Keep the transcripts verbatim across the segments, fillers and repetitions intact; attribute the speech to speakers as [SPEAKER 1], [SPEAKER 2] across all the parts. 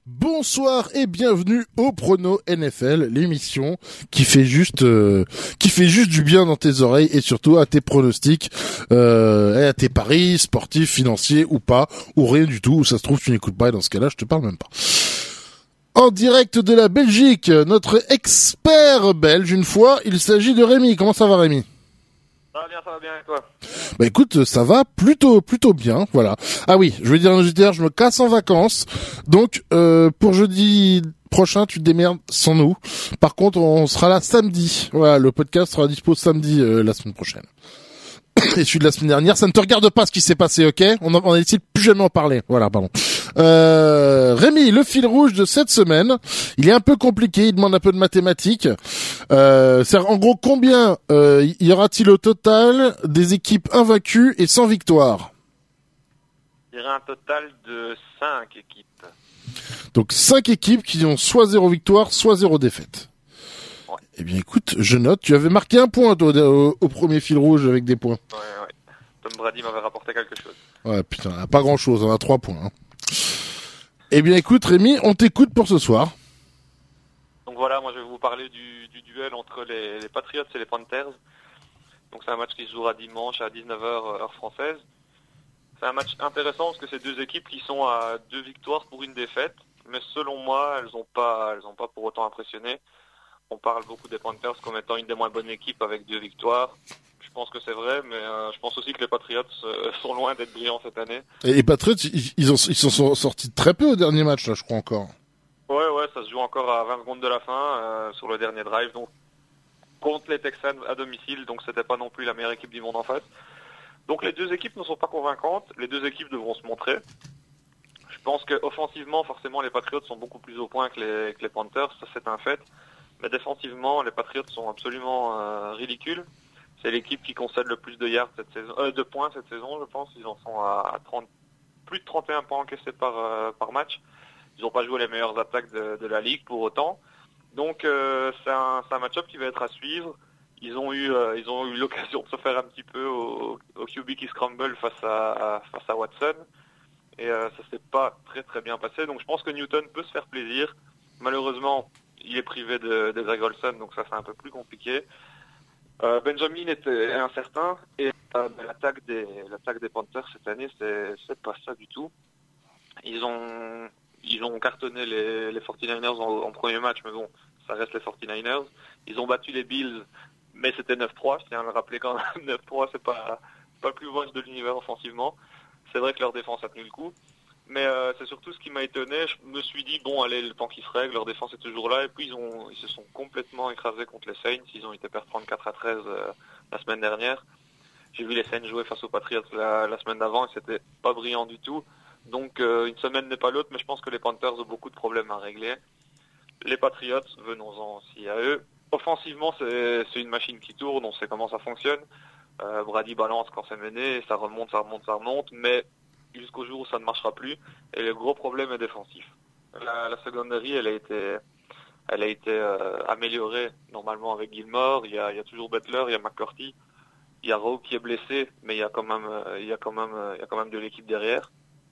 [SPEAKER 1] Bonsoir et bienvenue au Prono N F L, l'émission qui fait juste euh, qui fait juste du bien dans tes oreilles et surtout à tes pronostics, euh, et à tes paris sportifs, financiers ou pas, ou rien du tout. Où ça se trouve tu n'écoutes pas et dans ce cas-là je te parle même pas. En direct de la Belgique, notre expert belge une fois, il s'agit de Rémi. Comment ça va Rémi ?
[SPEAKER 2] Ça va bien, ça va bien, et toi ?
[SPEAKER 1] Bah écoute, ça va plutôt plutôt bien, voilà. Ah oui, je veux dire à nos auditeurs, je me casse en vacances, donc euh, pour jeudi prochain, tu te démerdes sans nous. Par contre, on sera là samedi. Voilà, le podcast sera dispo samedi euh, la semaine prochaine. Et celui de la semaine dernière, ça ne te regarde pas ce qui s'est passé, ok ? On a, on a décidé de plus jamais en parler. Voilà, pardon. Euh, Rémi, le fil rouge de cette semaine, il est un peu compliqué, il demande un peu de mathématiques. Euh, c'est en gros combien euh, y aura-t-il au total des équipes invaincues et sans victoire ?
[SPEAKER 2] Il y aura un total de cinq équipes.
[SPEAKER 1] Donc cinq équipes qui ont soit zéro victoire, soit zéro défaite.
[SPEAKER 2] Ouais.
[SPEAKER 1] Eh bien écoute, je note, tu avais marqué un point toi, au, au premier fil rouge avec des points.
[SPEAKER 2] Ouais, ouais. Tom Brady m'avait rapporté quelque chose.
[SPEAKER 1] Ouais, putain, pas grand-chose, on a trois points. Hein. Eh bien écoute Rémi, on t'écoute pour ce soir.
[SPEAKER 2] Donc voilà, moi je vais vous parler du, du duel entre les, les Patriots et les Panthers. Donc c'est un match qui se jouera dimanche à dix-neuf heures heure française. C'est un match intéressant parce que c'est deux équipes qui sont à deux victoires pour une défaite. Mais selon moi, elles n'ont pas, elles ont pas pour autant impressionné. On parle beaucoup des Panthers comme étant une des moins bonnes équipes avec deux victoires. Je pense que c'est vrai, mais euh, je pense aussi que les Patriots euh, sont loin d'être brillants cette année.
[SPEAKER 1] Et les Patriots, ils, ils, ont, ils sont sortis très peu au dernier match, là, je crois encore.
[SPEAKER 2] Ouais, ouais, ça se joue encore à vingt secondes de la fin euh, sur le dernier drive, donc contre les Texans à domicile, donc c'était pas non plus la meilleure équipe du monde en face. Donc les deux équipes ne sont pas convaincantes, les deux équipes devront se montrer. Je pense que offensivement, forcément, les Patriots sont beaucoup plus au point que les, que les Panthers, ça c'est un fait. Mais défensivement, les Patriots sont absolument euh, ridicules. C'est l'équipe qui concède le plus de yards cette saison, euh, de points cette saison, je pense. Ils en sont à trente, plus de trente et un points encaissés par euh, par match. Ils n'ont pas joué les meilleures attaques de, de la ligue pour autant. Donc euh, c'est un, c'est un match-up qui va être à suivre. Ils ont eu euh, ils ont eu l'occasion de se faire un petit peu au, au Q B qui scramble face à, à face à Watson. Et euh, ça s'est pas très très bien passé. Donc je pense que Newton peut se faire plaisir. Malheureusement, il est privé de, de Greg Olsen, donc ça c'est un peu plus compliqué. Euh, Benjamin était incertain et euh, l'attaque des l'attaque des Panthers cette année c'est c'est pas ça du tout. Ils ont ils ont cartonné les les forty-niners en, en premier match, mais bon, ça reste les forty-niners. Ils ont battu les Bills, mais c'était neuf trois, je tiens à le rappeler quand même. neuf trois, c'est pas pas le plus moche de l'univers offensivement. C'est vrai que leur défense a tenu le coup. Mais euh, c'est surtout ce qui m'a étonné. Je me suis dit, bon, allez, le temps qui se règle, leur défense est toujours là. Et puis, ils ont, ils se sont complètement écrasés contre les Saints. Ils ont été perdre trente-quatre à treize euh, la semaine dernière. J'ai vu les Saints jouer face aux Patriots la, la semaine d'avant et c'était pas brillant du tout. Donc, euh, une semaine n'est pas l'autre, mais je pense que les Panthers ont beaucoup de problèmes à régler. Les Patriots, venons-en aussi à eux. Offensivement, c'est, c'est une machine qui tourne. On sait comment ça fonctionne. Euh, Brady balance quand c'est mené. Ça remonte, ça remonte, ça remonte. Mais jusqu'au jour où ça ne marchera plus. Et le gros problème est défensif. La, la secondary, elle a été, elle a été euh, améliorée normalement avec Gilmore. Il y a, il y a toujours Butler, il y a McCourty, il y a Rowe qui est blessé, mais il y a quand même, euh, il y a quand même, euh, il y a quand même de l'équipe derrière.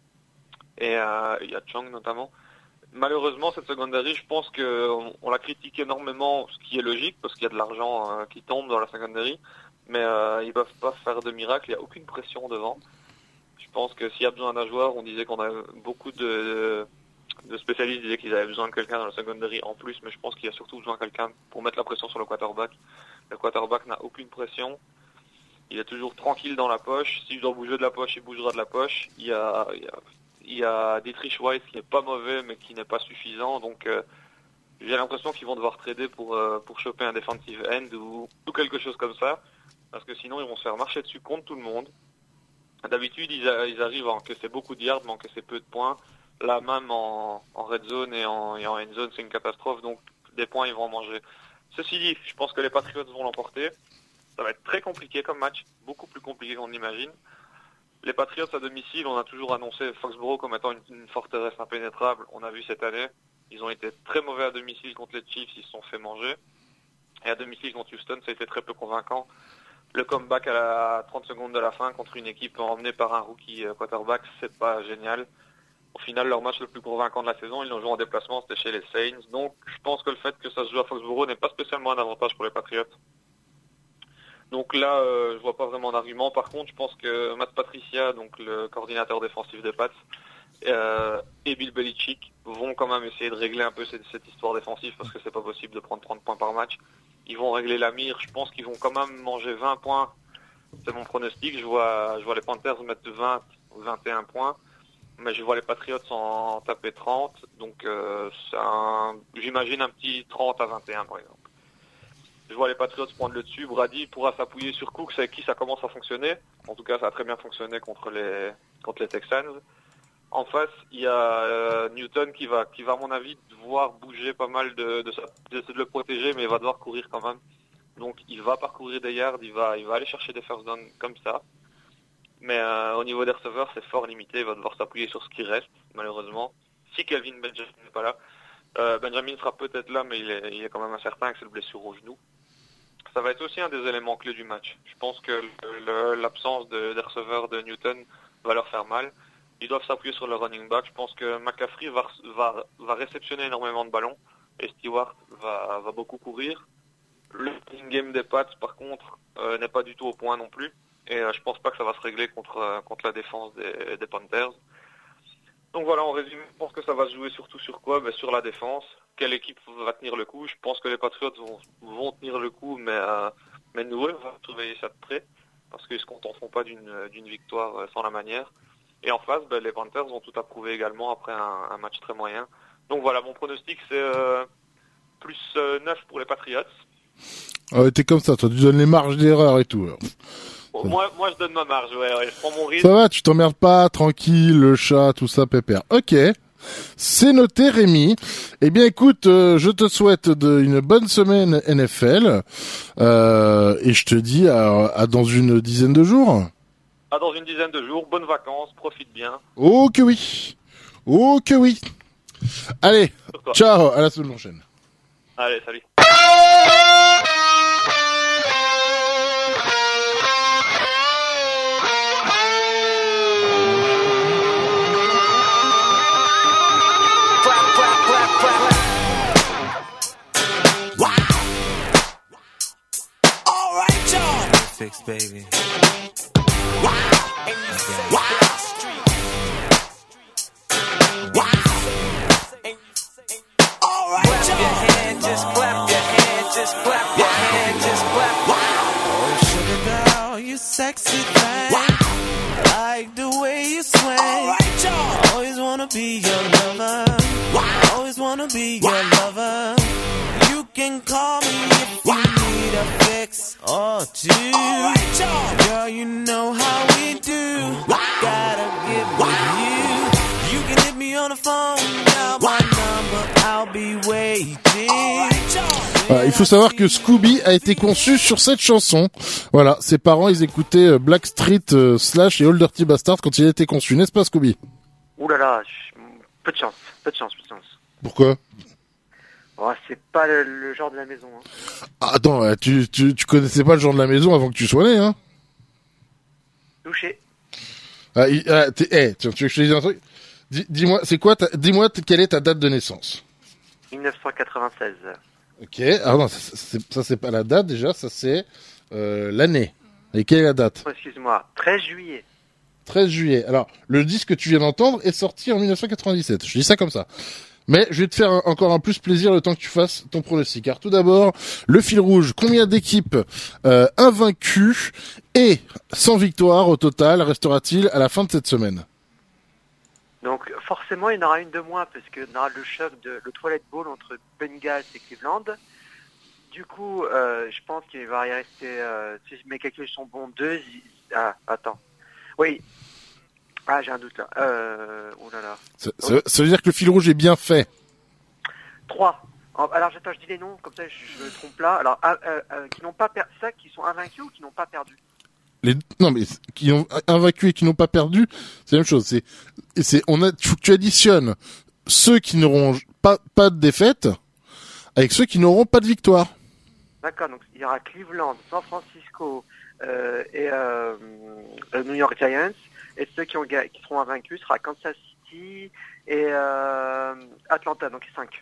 [SPEAKER 2] Et euh, il y a Chung notamment. Malheureusement, cette secondary, je pense que on, on la critique énormément, ce qui est logique parce qu'il y a de l'argent euh, qui tombe dans la secondary, mais euh, ils peuvent pas faire de miracle. Il y a aucune pression devant. Je pense que s'il y a besoin d'un joueur, on disait qu'on a beaucoup de, de spécialistes disaient qu'ils avaient besoin de quelqu'un dans la secondary en plus, mais je pense qu'il y a surtout besoin de quelqu'un pour mettre la pression sur le quarterback. Le quarterback n'a aucune pression. Il est toujours tranquille dans la poche. S'il doit bouger de la poche, il bougera de la poche. Il y a, il y a, il y a Dietrich Weiss qui n'est pas mauvais, mais qui n'est pas suffisant. Donc, euh, j'ai l'impression qu'ils vont devoir trader pour, euh, pour choper un defensive end ou, ou quelque chose comme ça. Parce que sinon, ils vont se faire marcher dessus contre tout le monde. D'habitude, ils, a, ils arrivent à encaisser beaucoup de yards, mais encaisser peu de points. Là, même en, en red zone et en, et en end zone, c'est une catastrophe. Donc, des points, ils vont en manger. Ceci dit, je pense que les Patriots vont l'emporter. Ça va être très compliqué comme match, beaucoup plus compliqué qu'on l'imagine. Les Patriots à domicile, on a toujours annoncé Foxborough comme étant une, une forteresse impénétrable. On a vu cette année, ils ont été très mauvais à domicile contre les Chiefs, ils se sont fait manger. Et à domicile contre Houston, ça a été très peu convaincant. Le comeback à la trente secondes de la fin contre une équipe emmenée par un rookie quarterback, c'est pas génial. Au final, leur match le plus convaincant de la saison, ils l'ont joué en déplacement, c'était chez les Saints. Donc, je pense que le fait que ça se joue à Foxborough n'est pas spécialement un avantage pour les Patriots. Donc là, euh, je vois pas vraiment d'argument. Par contre, je pense que Matt Patricia, donc le coordinateur défensif des Pats, euh, et Bill Belichick vont quand même essayer de régler un peu cette, cette histoire défensive parce que c'est pas possible de prendre trente points par match. Ils vont régler la mire. Je pense qu'ils vont quand même manger vingt points. C'est mon pronostic. Je vois, je vois les Panthers mettre vingt ou vingt et un points. Mais je vois les Patriots en taper trente, donc euh, c'est un, j'imagine un petit trente à vingt et un par exemple. Je vois les Patriots prendre le dessus, Brady pourra s'appuyer sur Cooks avec qui ça commence à fonctionner. En tout cas, ça a très bien fonctionné contre les contre les Texans. En face, il y a euh, Newton qui va qui va à mon avis devoir bouger pas mal de de, sa, de de le protéger, mais il va devoir courir quand même. Donc il va parcourir des yards, il va il va aller chercher des first downs comme ça. Mais euh, au niveau des receveurs, c'est fort limité. Il va devoir s'appuyer sur ce qui reste, malheureusement. Si Kelvin Benjamin n'est pas là, euh, Benjamin sera peut-être là, mais il est, il est quand même incertain avec cette blessure au genou. Ça va être aussi un des éléments clés du match. Je pense que le, le, l'absence de, des receveurs de Newton va leur faire mal. Ils doivent s'appuyer sur le running back. Je pense que McCaffrey va, va, va réceptionner énormément de ballons et Stewart va, va beaucoup courir. Le running game des Pats, par contre, euh, n'est pas du tout au point non plus. Et euh, je pense pas que ça va se régler contre euh, contre la défense des, des Panthers. Donc voilà, en résumé, je pense que ça va se jouer surtout sur quoi? Ben, sur la défense. Quelle équipe va tenir le coup? Je pense que les Patriots vont, vont tenir le coup, mais euh, mais nous, on va surveiller ça de près parce qu'ils se contenteront pas d'une d'une victoire euh, sans la manière. Et en face, ben, les Panthers ont tout approuvé également après un, un match très moyen. Donc voilà, mon pronostic c'est euh, plus euh, neuf pour les Patriots.
[SPEAKER 1] Ah ouais, t'es comme ça, toi, tu donnes les marges d'erreur et tout. Alors.
[SPEAKER 2] Moi, moi, je donne ma marge, ouais, ouais, je prends mon risque.
[SPEAKER 1] Ça va, tu t'emmerdes pas, tranquille, le chat, tout ça, pépère. Ok, c'est noté, Rémi. Eh bien, écoute, euh, je te souhaite de, une bonne semaine N F L, euh, et je te dis à, à dans une dizaine de jours.
[SPEAKER 2] À dans une dizaine de jours, bonnes vacances, profite bien.
[SPEAKER 1] Oh que oui, oh que oui. Allez, ciao, à la semaine prochaine.
[SPEAKER 2] Allez, salut.
[SPEAKER 3] Fix, baby.
[SPEAKER 4] Wow. Wow. Wow. All right,
[SPEAKER 3] clap your hand, just clap your hand, just clap your hand, just clap.
[SPEAKER 4] Wow.
[SPEAKER 3] Oh, sugar doll, you sexy thing.
[SPEAKER 4] Wow.
[SPEAKER 3] I like the way you swing.
[SPEAKER 4] All right, y'all.
[SPEAKER 3] Always wanna be your lover.
[SPEAKER 4] Wow.
[SPEAKER 3] Always wanna be
[SPEAKER 4] Wow.
[SPEAKER 3] your lover. You can call me if
[SPEAKER 4] Wow.
[SPEAKER 3] you need a fix or two.
[SPEAKER 4] All right, y'all.
[SPEAKER 3] Girl, you know how we do.
[SPEAKER 4] Wow.
[SPEAKER 3] Gotta get
[SPEAKER 4] Wow.
[SPEAKER 3] with you. You can hit me on the phone. Now my number, I'll be waiting.
[SPEAKER 4] All right, y'all.
[SPEAKER 1] Voilà, il faut savoir que Scooby a été conçu sur cette chanson. Voilà, ses parents, ils écoutaient Blackstreet euh, Slash et Old Dirty Bastard quand il a été conçu, n'est-ce pas, Scooby?
[SPEAKER 5] Ouh là là, je- peu de chance, peu de chance, peu de chance.
[SPEAKER 1] Pourquoi?
[SPEAKER 5] Oh, c'est pas le, le genre de la maison. Hein.
[SPEAKER 1] Ah, attends, euh, tu, tu, tu connaissais pas le genre de la maison avant que tu sois né, hein?
[SPEAKER 5] Touché.
[SPEAKER 1] Ah, il- ah, t'es- eh, tu, tu veux que je te dise un truc? Dis, dis-moi, c'est quoi ta, dis-moi t- quelle est ta date de naissance?
[SPEAKER 5] mille neuf cent quatre-vingt-seize.
[SPEAKER 1] Ok, ah non, ça c'est, ça c'est pas la date déjà, ça c'est euh, l'année. Et quelle est la date?
[SPEAKER 5] Oh, excuse-moi, treize juillet.
[SPEAKER 1] treize juillet. Alors, le disque que tu viens d'entendre est sorti en mille neuf cent quatre-vingt-dix-sept. Je dis ça comme ça. Mais je vais te faire un- encore un plus plaisir le temps que tu fasses ton pronostic. Car tout d'abord, le fil rouge, combien d'équipes euh, invaincues et sans victoire au total restera-t-il à la fin de cette semaine?
[SPEAKER 5] Donc forcément, il y en aura une de moins parce qu'il y aura le choc de le toilet bowl entre Bengals et Cleveland. Du coup, euh, je pense qu'il va y rester, euh, si mes calculs sont bons, deux. y- Ah, attends. Oui. Ah, j'ai un doute là. Euh, oh là là.
[SPEAKER 1] Ça, ça- ça veut dire que le fil rouge est bien fait.
[SPEAKER 5] Trois. En- Alors j'attends, je dis les noms, comme ça je, je me trompe là. Alors, ah, euh, euh, qui n'ont pas perdu, ça, qui sont invaincus ou qui n'ont pas perdu?
[SPEAKER 1] Les, non mais qui ont invaincu et qui n'ont pas perdu, c'est la même chose. C'est, c'est, on a, faut que tu additionnes ceux qui n'auront pas pas de défaite avec ceux qui n'auront pas de victoire.
[SPEAKER 5] D'accord, donc il y aura Cleveland, San Francisco euh, et euh, euh, New York Giants. Et ceux qui, ont, ga- qui seront invaincus sera Kansas City et euh, Atlanta, donc cinq.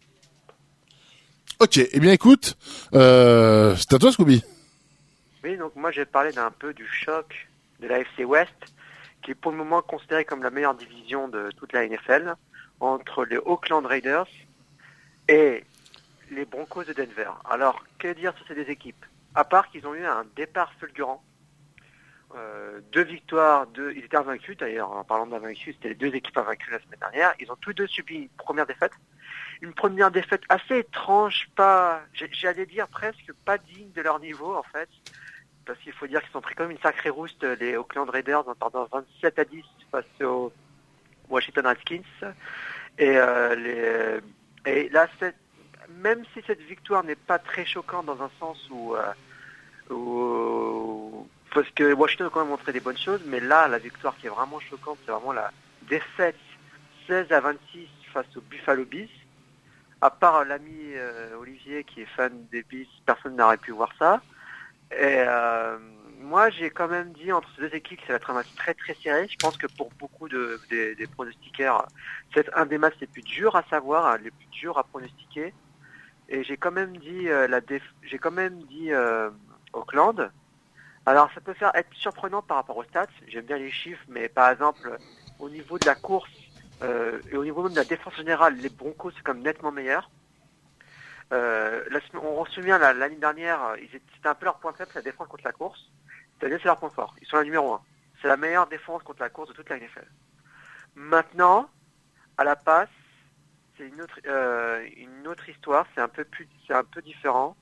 [SPEAKER 1] Ok, eh bien écoute, euh, c'est à toi Scooby.
[SPEAKER 5] Oui, donc moi j'ai parlé d'un peu du choc de la F C West, qui est pour le moment considérée comme la meilleure division de toute la N F L, entre les Oakland Raiders et les Broncos de Denver. Alors, que dire sur ces deux équipes? À part qu'ils ont eu un départ fulgurant. Euh, deux victoires, deux... ils étaient invaincus d'ailleurs, en parlant d'invaincus, c'était les deux équipes invaincues la semaine dernière. Ils ont tous deux subi une première défaite. Une première défaite assez étrange, pas, j'allais dire presque pas digne de leur niveau en fait. Parce qu'il faut dire qu'ils ont pris comme une sacrée rouste, les Oakland Raiders, en perdant vingt-sept à dix face aux Washington Redskins. Et, euh, les... Et là, cette... même si cette victoire n'est pas très choquante dans un sens où... Euh, où... Parce que Washington a quand même montré des bonnes choses, mais là, la victoire qui est vraiment choquante, c'est vraiment la défaite seize à vingt-six face aux Buffalo Bills. À part l'ami euh, Olivier qui est fan des Bills, personne n'aurait pu voir ça. Et euh, moi, j'ai quand même dit entre ces deux équipes que ça va être un match très très serré. Je pense que pour beaucoup de, des, des pronostiquaires, c'est un des matchs les plus durs à savoir, les plus durs à pronostiquer. Et j'ai quand même dit euh, la déf- j'ai quand même dit euh, Auckland. Alors ça peut faire être surprenant par rapport aux stats. J'aime bien les chiffres, mais par exemple au niveau de la course euh, et au niveau même de la défense générale, les Broncos c'est comme nettement meilleur. Euh, la, on se souvient la, l'année dernière, ils étaient, c'était un peu leur point faible, la défense contre la course. Cette année c'est leur point fort. Ils sont la numéro un. C'est la meilleure défense contre la course de toute la N F L. Maintenant, à la passe, c'est une autre euh, une autre histoire. C'est un peu plus, c'est un peu différent.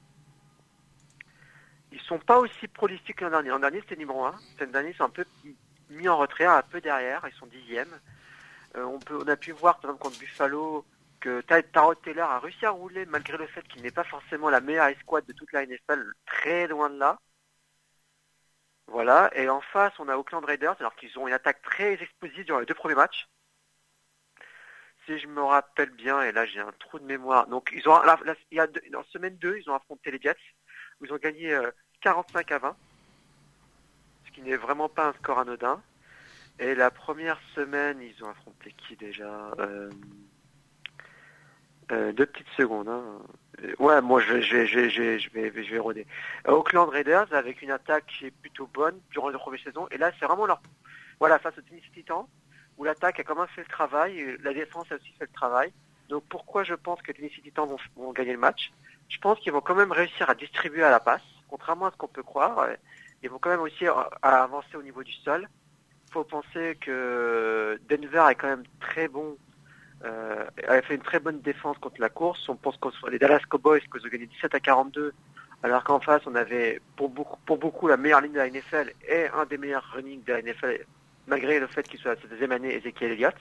[SPEAKER 5] Ils sont pas aussi prolifiques que l'an dernier. L'an dernier, c'était numéro un. Cette année, ils sont un peu mis en retrait, un peu derrière. Ils sont dixièmes. Euh, on peut, on a pu voir, par exemple, contre Buffalo, que Tyrod Taylor a réussi à rouler, malgré le fait qu'il n'est pas forcément la meilleure escouade de toute la N F L, très loin de là. Voilà. Et en face, on a Oakland Raiders, alors qu'ils ont une attaque très explosive durant les deux premiers matchs. Si je me rappelle bien, et là, j'ai un trou de mémoire. Donc, ils ont, la, la, il y a deux, en semaine deux, ils ont affronté les Jets. Ils ont gagné euh, quarante-cinq à vingt, ce qui n'est vraiment pas un score anodin. Et la première semaine, ils ont affronté qui déjà euh, euh, Deux petites secondes. Hein. Ouais, moi je, je, je, je, je vais, je vais rôder. Oakland Raiders avec une attaque qui est plutôt bonne durant la première saison. Et là, c'est vraiment leur, voilà, face au Tennessee Titans, où l'attaque a quand même fait le travail, et la défense a aussi fait le travail. Donc pourquoi je pense que les Tennessee Titans vont, vont gagner le match? Je pense qu'ils vont quand même réussir à distribuer à la passe, contrairement à ce qu'on peut croire. Ils vont quand même aussi à avancer au niveau du sol. Il faut penser que Denver est quand même très bon, euh, a fait une très bonne défense contre la course. On pense qu'on soit les Dallas Cowboys, qu'ils ont gagné dix-sept à quarante-deux, alors qu'en face, on avait pour beaucoup, pour beaucoup la meilleure ligne de la N F L et un des meilleurs running de la N F L, malgré le fait qu'il soit à sa deuxième année, Ezekiel Elliott.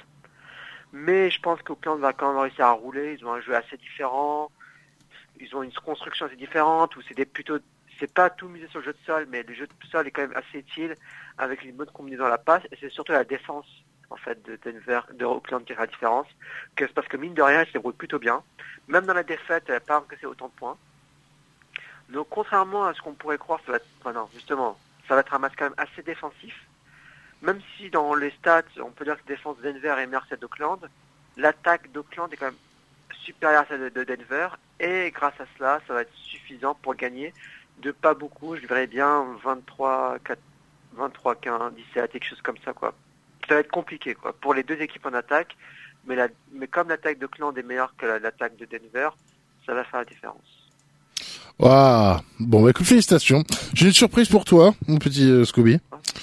[SPEAKER 5] Mais je pense qu'Oakland va quand même réussir à rouler. Ils ont un jeu assez différent. Ils ont une construction assez différente, où c'est des plutôt, c'est pas tout misé sur le jeu de sol, mais le jeu de sol est quand même assez utile, avec une bonne combinaison à la passe, et c'est surtout la défense, en fait, de Denver, de Oakland qui fait la différence, que c'est parce que mine de rien, elle se débrouille plutôt bien. Même dans la défaite, elle n'a pas encaissé autant de points. Donc, contrairement à ce qu'on pourrait croire, ça va être, enfin non, justement, ça va être un match quand même assez défensif. Même si dans les stats, on peut dire que la défense de Denver est meilleure que celle d'Oakland, l'attaque d'Oakland est quand même supérieure à celle de Denver, et grâce à cela, ça va être suffisant pour gagner de pas beaucoup. Je verrais bien vingt-trois, quatre, vingt-trois, quinze, dix-sept, quelque chose comme ça, quoi. Ça va être compliqué, quoi, pour les deux équipes en attaque, mais, la, mais comme l'attaque d'Oakland est meilleure que la, l'attaque de Denver, ça va faire la différence.
[SPEAKER 1] Waouh. Bon, bah écoute, félicitations. J'ai une surprise pour toi, mon petit euh, Scooby.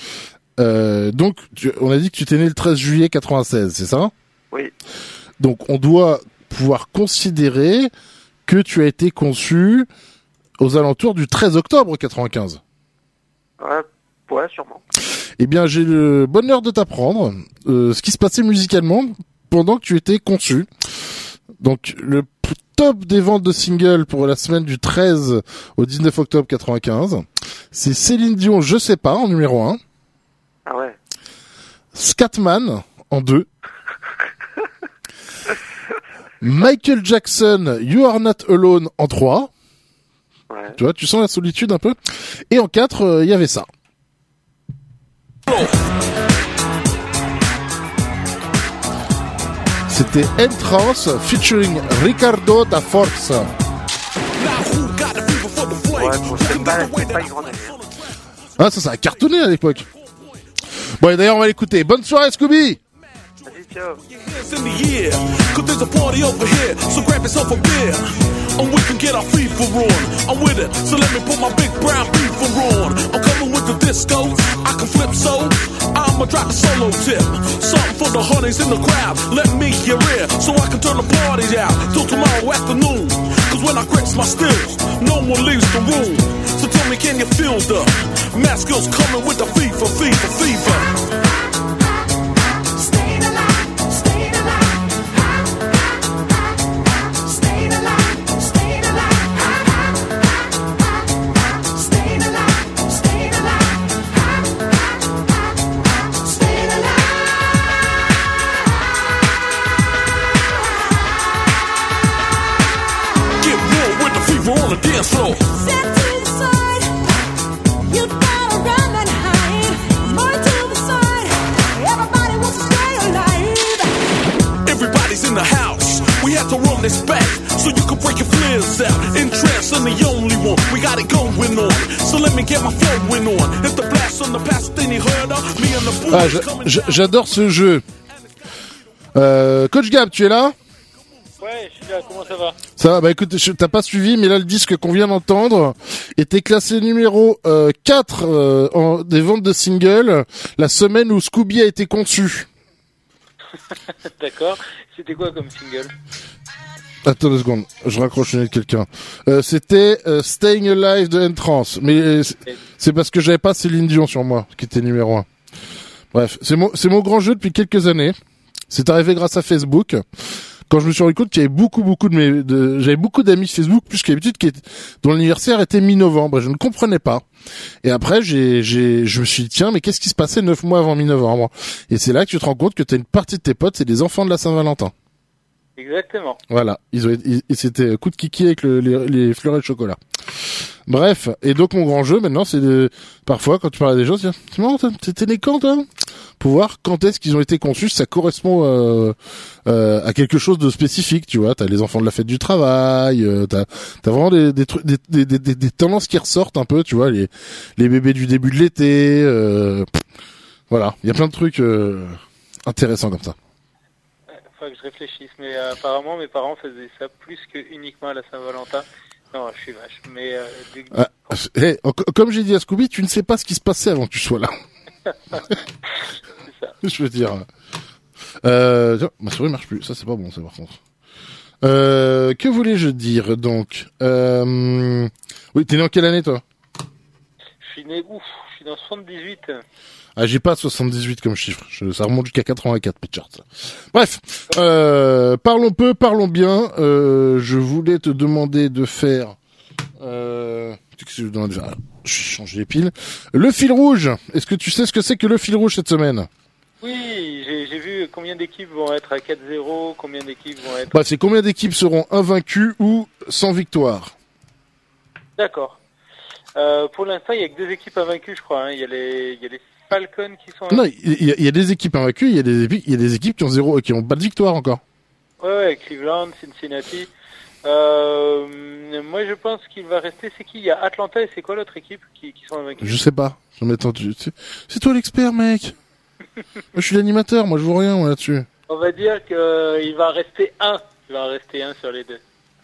[SPEAKER 1] Euh, donc, tu, on a dit que tu t'es né le treize juillet quatre-vingt-seize, c'est ça?
[SPEAKER 5] Oui.
[SPEAKER 1] Donc, on doit pouvoir considérer que tu as été conçu aux alentours du treize octobre quatre-vingt-quinze.
[SPEAKER 5] Ouais, ouais, sûrement.
[SPEAKER 1] Eh bien, j'ai le bonheur de t'apprendre euh, ce qui se passait musicalement pendant que tu étais conçu. Donc, le p- top des ventes de singles pour la semaine du treize au dix-neuf octobre quatre-vingt-quinze, c'est Céline Dion, Je sais pas, en numéro un.
[SPEAKER 5] Ah ouais.
[SPEAKER 1] Scatman, en deux. Michael Jackson, You Are Not Alone, en trois.
[SPEAKER 5] Ouais.
[SPEAKER 1] Tu vois, tu sens la solitude un peu. Et en quatre, il euh, y avait ça. C'était Entrance featuring Ricardo da Forza.
[SPEAKER 5] Ouais, bon, c'est pas, c'est pas une grande année. Hein.
[SPEAKER 1] Ah, ça, ça a cartonné à l'époque. Bon, et d'ailleurs, on va l'écouter. Bonne soirée, Scooby!
[SPEAKER 5] Vas-y, ciao.
[SPEAKER 3] It's in the year, cause there's a party over here, so grab yourself a beer, and we can get our FIFA on. I'm with it, so let me put my big brown FIFA on. I'm coming with the disco, I can flip so, I'ma drop a solo tip. Something for the honeys in the crowd, let me hear it, so I can turn the party out, till tomorrow afternoon. Cause when I grips my stills, no one leaves the room. So tell me, can you feel the mass skills coming with the FIFA, FIFA, FIFA? On the dance floor.
[SPEAKER 6] Step to the side, you gotta run and hide. More to the side, everybody wants to stay alive.
[SPEAKER 3] Everybody's in the house, we have to run this back, so you can break your flares out. Interest in the only one, we got it going on, so let me get my flowing on. If the blast on the past, then he heard of me and the boys
[SPEAKER 1] Ah, j'a- j'a- j'adore ce jeu. Euh, Coach Gab, tu es là?
[SPEAKER 7] Ouais, je suis là, comment ça va?
[SPEAKER 1] Ça va, bah écoute, je- t'as pas suivi, mais là le disque qu'on vient d'entendre était classé numéro euh, quatre euh, en, des ventes de singles la semaine où Scooby a été conçu.
[SPEAKER 7] D'accord. C'était quoi comme single?
[SPEAKER 1] Attends deux secondes, je raccroche le nez de quelqu'un. Euh, c'était euh, Staying Alive de Entrance, mais euh, c'est- c'est parce que j'avais pas Céline Dion sur moi, qui était numéro un. Bref, c'est mon, c'est mon grand jeu depuis quelques années. C'est arrivé grâce à Facebook. Quand je me suis rendu compte qu'il y avait beaucoup, beaucoup de mes, de, j'avais beaucoup d'amis Facebook, plus qu'habitude, qui étaient, dont l'anniversaire était mi-novembre. Je ne comprenais pas. Et après, j'ai, j'ai, je me suis dit, tiens, mais qu'est-ce qui se passait neuf mois avant mi-novembre? Et c'est là que tu te rends compte que t'as une partie de tes potes, c'est des enfants de la Saint-Valentin.
[SPEAKER 7] Exactement.
[SPEAKER 1] Voilà. Ils ont, ils, ils- c'était coup de kiki avec le, les, les fleurets de chocolat. Bref. Et donc, mon grand jeu, maintenant, c'est de, parfois, quand tu parles à des gens, tu dis, c'est marrant, toi, t'étais né quand, toi? Pour voir quand est-ce qu'ils ont été conçus, ça correspond euh, euh, à quelque chose de spécifique, tu vois. T'as les enfants de la fête du travail, euh, t'as t'as vraiment des des, trucs, des, des, des, des, des tendances qui ressortent un peu, tu vois, les les bébés du début de l'été, euh, voilà, il y a plein de trucs euh, intéressants comme ça.
[SPEAKER 7] Faut que je réfléchisse, mais euh, apparemment mes parents faisaient ça plus que uniquement à la Saint-Valentin. Non, je suis vache, mais euh, du-
[SPEAKER 1] Ah, hey, en- comme j'ai dit à Scooby, tu ne sais pas ce qui se passait avant que tu sois là.
[SPEAKER 7] c'est ça.
[SPEAKER 1] Je veux dire. Euh, tiens, ma souris marche plus. Ça, c'est pas bon, ça, par contre. Euh, que voulais-je dire, donc? Euh, oui, t'es né en quelle année, toi?
[SPEAKER 7] Je suis né, ouf, je suis dans soixante-dix-huit.
[SPEAKER 1] Ah, j'ai pas soixante-dix-huit comme chiffre. Je- ça remonte jusqu'à quatre-vingt-quatre, Pitchard. Bref. Euh, parlons peu, parlons bien. Euh, je voulais te demander de faire, euh, qu'est-ce que je demande déjà? Je vais changer les piles. Le fil rouge. Est-ce que tu sais ce que c'est que le fil rouge cette semaine?
[SPEAKER 7] Oui, j'ai j'ai vu combien d'équipes vont être à quatre zéro, combien d'équipes vont être...
[SPEAKER 1] Bah, c'est combien d'équipes seront invaincues ou sans victoire?
[SPEAKER 7] D'accord. Euh, pour l'instant, il y a que deux équipes invaincues, je crois. hein. Il y a les, il y a les Falcons qui sont...
[SPEAKER 1] Non, il y, a- il y a des équipes invaincues, il y a des équipes, il y a des équipes qui ont zéro, qui ont pas de victoire encore.
[SPEAKER 7] Ouais, ouais, Cleveland, Cincinnati. Euh, moi, je pense qu'il va rester. C'est qui? Il y a Atlanta et c'est quoi l'autre équipe qui, qui sont invaincus?
[SPEAKER 1] Je sais pas. Je m'attends. tu- tu- C'est toi l'expert, mec. Moi, je suis l'animateur. Moi, je vois rien moi, là-dessus.
[SPEAKER 7] On va dire qu'il va rester un. Il va en rester un sur les deux.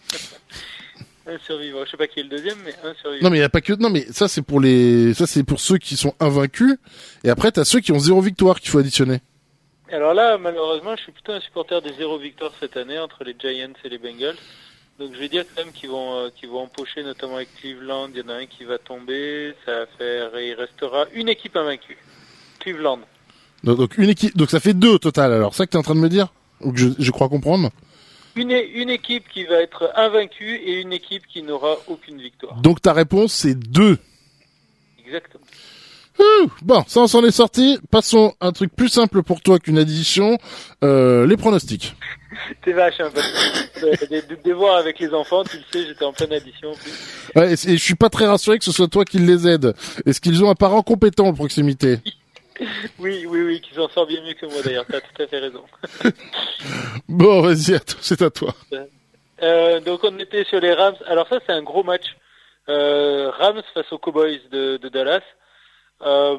[SPEAKER 7] Un survivant. Je sais pas qui est le deuxième, mais un survivant.
[SPEAKER 1] Non, mais il y a pas que. Non, mais ça, c'est pour les. Ça, c'est pour ceux qui sont invaincus. Et après, t'as ceux qui ont zéro victoire qu'il faut additionner.
[SPEAKER 7] Alors là, malheureusement, je suis plutôt un supporter des zéro victoire cette année entre les Giants et les Bengals. Donc je vais dire quand même qu'ils vont, euh, qu'ils vont empocher, notamment avec Cleveland. Il y en a un qui va tomber. Ça va faire, et il restera une équipe invaincue. Cleveland.
[SPEAKER 1] Donc, donc une équipe. Donc ça fait deux au total. Alors, ça que t'es en train de me dire, ou que je, je crois comprendre.
[SPEAKER 7] Une, é- une équipe qui va être invaincue et une équipe qui n'aura aucune victoire.
[SPEAKER 1] Donc ta réponse, c'est deux.
[SPEAKER 7] Exactement.
[SPEAKER 1] Ouh, bon, ça on s'en est sorti. Passons à un truc plus simple pour toi qu'une addition. Euh, les pronostics.
[SPEAKER 7] T'es vache, hein, parce que euh, des, des devoirs avec les enfants, tu le sais, j'étais en pleine addition en plus.
[SPEAKER 1] Ouais, et, et je suis pas très rassuré que ce soit toi qui les aide. Est-ce qu'ils ont un parent compétent en proximité?
[SPEAKER 7] Oui, oui, oui, qui s'en sort bien mieux que moi d'ailleurs, t'as tout à fait raison.
[SPEAKER 1] Bon, vas-y, à toi, c'est à toi.
[SPEAKER 7] Euh, donc on était sur les Rams. Alors ça, c'est un gros match. Euh, Rams face aux Cowboys de, de Dallas. Euh,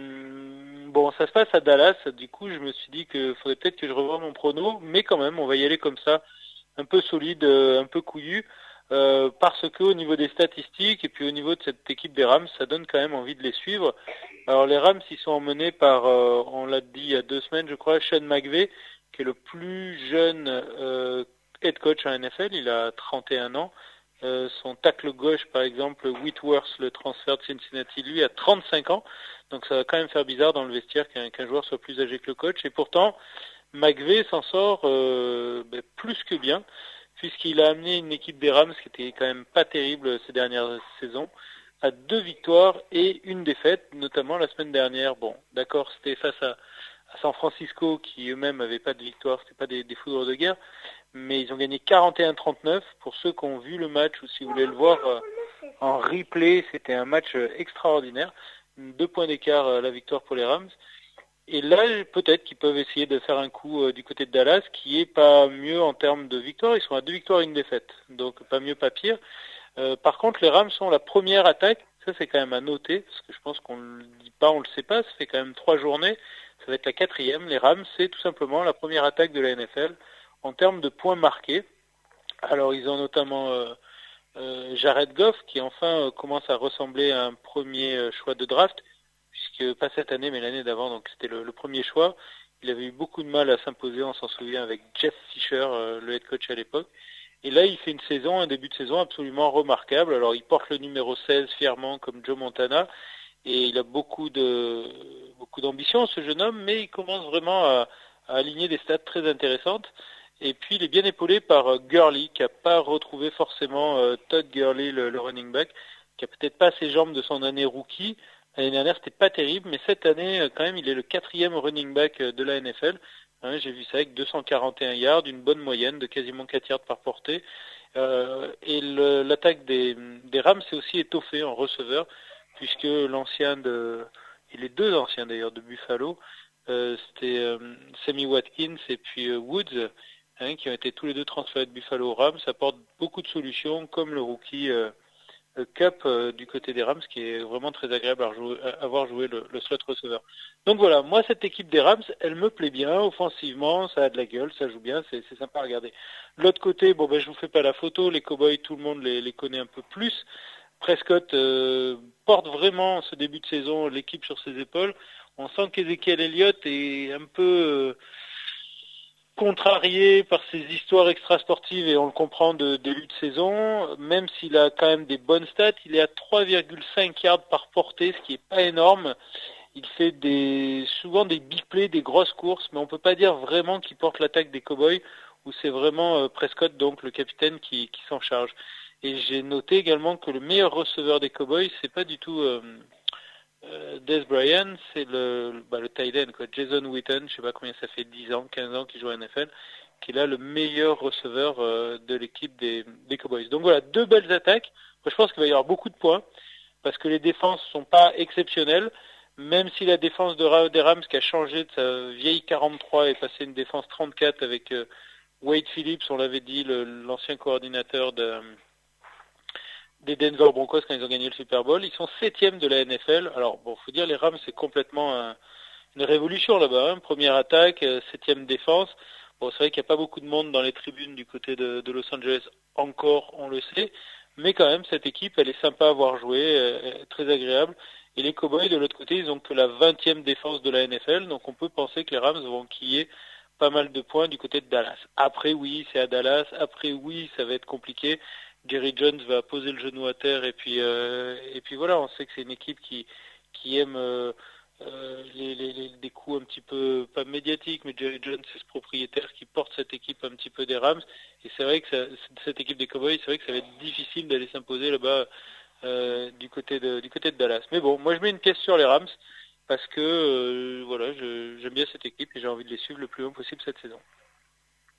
[SPEAKER 7] bon, ça se passe à Dallas. Du coup, je me suis dit que faudrait peut-être que je revoie mon prono, mais quand même, on va y aller comme ça, un peu solide, euh, un peu couillu, euh, parce que au niveau des statistiques et puis au niveau de cette équipe des Rams, ça donne quand même envie de les suivre. Alors les Rams, ils sont emmenés par, euh, on l'a dit il y a deux semaines, je crois, Sean McVay, qui est le plus jeune euh, head coach en N F L. Il a trente et un ans. Euh, son tacle gauche, par exemple, Whitworth, le transfert de Cincinnati, lui, a trente-cinq ans. Donc ça va quand même faire bizarre dans le vestiaire qu'un, qu'un joueur soit plus âgé que le coach. Et pourtant, McVay s'en sort euh, ben, plus que bien, puisqu'il a amené une équipe des Rams qui était quand même pas terrible ces dernières saisons, à deux victoires et une défaite, notamment la semaine dernière. Bon, d'accord, c'était face à, à San Francisco, qui eux-mêmes n'avaient pas de victoire, c'était pas des, des foudres de guerre, mais ils ont gagné quarante et un à trente-neuf. Pour ceux qui ont vu le match ou si vous voulez le voir euh, en replay, c'était un match euh, extraordinaire. Deux points d'écart à la victoire pour les Rams. Et là, peut-être qu'ils peuvent essayer de faire un coup euh, du côté de Dallas, qui est pas mieux en termes de victoire. Ils sont à deux victoires et une défaite, donc pas mieux, pas pire. Euh, par contre, les Rams sont la première attaque. Ça, c'est quand même à noter, parce que je pense qu'on le dit pas, on le sait pas. Ça fait quand même trois journées. Ça va être la quatrième. Les Rams, c'est tout simplement la première attaque de la N F L en termes de points marqués. Alors, ils ont notamment euh, euh, Jared Goff, qui enfin euh, commence à ressembler à un premier euh, choix de draft, puisque pas cette année, mais l'année d'avant, donc c'était le, le premier choix. Il avait eu beaucoup de mal à s'imposer, on s'en souvient, avec Jeff Fisher, euh, le head coach à l'époque. Et là, il fait une saison, un début de saison absolument remarquable. Alors, il porte le numéro seize fièrement, comme Joe Montana, et il a beaucoup de beaucoup d'ambition, ce jeune homme, mais il commence vraiment à, à aligner des stats très intéressantes. Et puis, il est bien épaulé par euh, Gurley, qui n'a pas retrouvé forcément euh, Todd Gurley, le, le running back, qui a peut-être pas ses jambes de son année rookie. L'année dernière, c'était pas terrible, mais cette année, euh, quand même, il est le quatrième running back euh, de la N F L. Hein, j'ai vu ça avec deux cent quarante et un yards, une bonne moyenne de quasiment quatre yards par portée. Euh, et le, l'attaque des, des Rams s'est aussi étoffée en receveur, puisque l'ancien de, et les deux anciens d'ailleurs de Buffalo, euh, c'était euh, Sammy Watkins et puis euh, Woods, hein, qui ont été tous les deux transférés de Buffalo aux Rams. Ça apporte beaucoup de solutions, comme le rookie euh, Cup euh, du côté des Rams, qui est vraiment très agréable à, jouer, à avoir joué le, le slot receveur. Donc voilà, moi cette équipe des Rams, elle me plaît bien, offensivement, ça a de la gueule, ça joue bien, c'est, c'est sympa à regarder. L'autre côté, bon ben je vous fais pas la photo, les Cowboys, tout le monde les, les connaît un peu plus. Prescott euh, porte vraiment ce début de saison l'équipe sur ses épaules. On sent qu'Ezekiel Elliott est un peu euh, contrarié par ses histoires extrasportives, et on le comprend de début de saison. Même s'il a quand même des bonnes stats, il est à trois virgule cinq yards par portée, ce qui est pas énorme. Il fait des souvent des big plays, des grosses courses, mais on peut pas dire vraiment qu'il porte l'attaque des Cowboys, où c'est vraiment euh, Prescott, donc le capitaine, qui, qui s'en charge. Et j'ai noté également que le meilleur receveur des Cowboys, c'est pas du tout euh, euh, Dez Bryant, c'est le bah, le tight end, quoi, Jason Witten, je sais pas combien ça fait, dix ans, quinze ans qu'il joue à N F L, qui est là le meilleur receveur euh, de l'équipe des, des Cowboys. Donc voilà, deux belles attaques. Moi, je pense qu'il va y avoir beaucoup de points, parce que les défenses sont pas exceptionnelles, même si la défense de, des Rams, qui a changé de sa vieille quarante-trois, est passée à une défense trente-quatre avec euh, Wade Phillips, on l'avait dit, le, l'ancien coordinateur de des Denver Broncos quand ils ont gagné le Super Bowl. Ils sont septième de la N F L. Alors, bon, faut dire, les Rams, c'est complètement un, une révolution là-bas. Hein. Première attaque, euh, septième défense. Bon, c'est vrai qu'il n'y a pas beaucoup de monde dans les tribunes du côté de, de Los Angeles encore, on le sait. Mais quand même, cette équipe, elle est sympa à voir jouer, euh, très agréable. Et les Cowboys, de l'autre côté, ils ont que la vingtième défense de la N F L. Donc, on peut penser que les Rams vont quiller pas mal de points du côté de Dallas. Après, oui, c'est à Dallas. Après, oui, ça va être compliqué. Jerry Jones va poser le genou à terre, et puis euh, et puis voilà, on sait que c'est une équipe qui qui aime euh, euh, les, les, les des coups un petit peu pas médiatiques, mais Jerry Jones, c'est ce propriétaire qui porte cette équipe un petit peu des Rams, et c'est vrai que ça, cette équipe des Cowboys, c'est vrai que ça va être difficile d'aller s'imposer là-bas euh, du côté de du côté de Dallas. Mais bon, moi je mets une pièce sur les Rams parce que euh, voilà, je, j'aime bien cette équipe et j'ai envie de les suivre le plus long possible cette saison.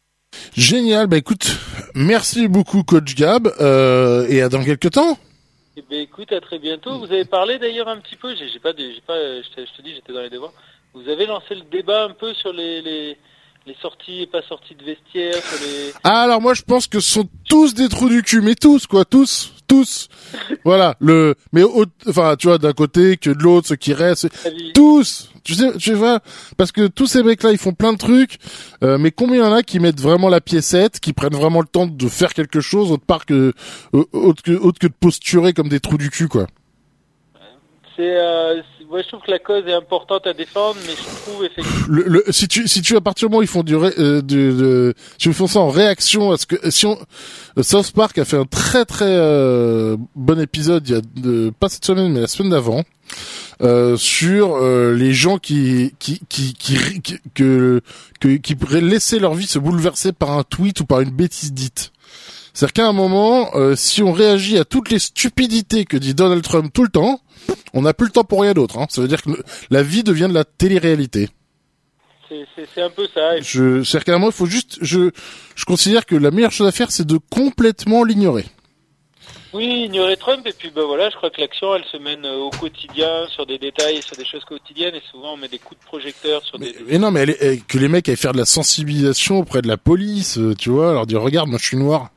[SPEAKER 1] Génial, bah écoute, merci beaucoup Coach Gab, euh, et à dans quelques temps.
[SPEAKER 7] Eh ben écoute, à très bientôt. Vous avez parlé d'ailleurs un petit peu, j'ai, j'ai pas, de, j'ai pas, je te, je te dis, j'étais dans les devoirs. Vous avez lancé le débat un peu sur les, les, les sorties et pas sorties de vestiaire, sur les...
[SPEAKER 1] Ah, alors moi je pense que ce sont tous des trous du cul, mais tous quoi, tous, tous. Voilà, le, mais au- enfin tu vois d'un côté que de l'autre, ceux qui restent,
[SPEAKER 7] avis.
[SPEAKER 1] tous. Tu sais, tu vois, parce que tous ces mecs-là ils font plein de trucs, euh, mais combien il y en a qui mettent vraiment la piécette, qui prennent vraiment le temps de faire quelque chose autre part que, euh, autre que, autre que de posturer comme des trous du cul quoi.
[SPEAKER 7] C'est, euh, c'est- moi je trouve que la cause est importante à défendre, mais je trouve effectivement...
[SPEAKER 1] Le, le, si tu, si tu, à partir du moment où ils font du, ré- euh, du, de, si ils font ça en réaction à ce que, si on, euh, South Park a fait un très très euh, bon épisode il y a de, pas cette semaine mais la semaine d'avant, euh, sur euh, les gens qui, qui, qui, qui, qui, que, que, qui pourraient laisser leur vie se bouleverser par un tweet ou par une bêtise dite. C'est-à-dire qu'à un moment, euh, si on réagit à toutes les stupidités que dit Donald Trump tout le temps, on n'a plus le temps pour rien d'autre. Hein. Ça veut dire que le- la vie devient de la télé-réalité.
[SPEAKER 7] C'est, c'est, c'est un peu ça. Et
[SPEAKER 1] Je, c'est-à-dire qu'à un moment, il faut juste, je, je considère que la meilleure chose à faire, c'est de complètement l'ignorer.
[SPEAKER 7] oui, ignorer Trump, et puis ben voilà, je crois que l'action elle se mène euh, au quotidien, sur des détails, sur des choses quotidiennes, et souvent on met des coups de projecteur sur
[SPEAKER 1] Mais,
[SPEAKER 7] des...
[SPEAKER 1] mais non, mais elle est- elle- que les mecs aillent faire de la sensibilisation auprès de la police, euh, tu vois, leur dire regarde, moi je suis noir.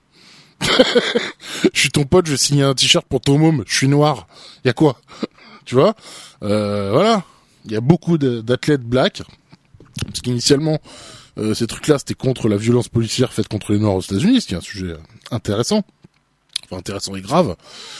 [SPEAKER 1] Je suis ton pote, je vais signer un t-shirt pour ton môme, je suis noir. Y a quoi? Tu vois? Euh, voilà. Il y a beaucoup de- d'athlètes blacks. Parce qu'initialement, euh, ces trucs-là, c'était contre la violence policière faite contre les Noirs aux États-Unis, ce qui est un sujet intéressant. Enfin, intéressant et grave.